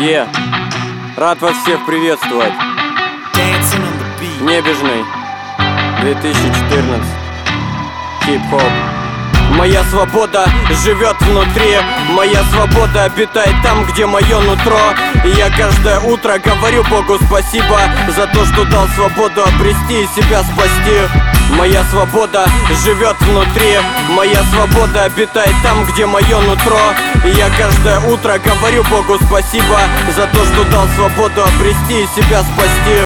Рад вас всех приветствовать. Небежный 2014. Хип-хоп. Моя свобода живет внутри, моя свобода обитает там, где мое нутро. И я каждое утро говорю Богу спасибо за то, что дал свободу обрести и себя спасти. Моя свобода живет внутри, моя свобода обитает там, где мое нутро. И я каждое утро говорю Богу спасибо за то, что дал свободу обрести и себя спасти.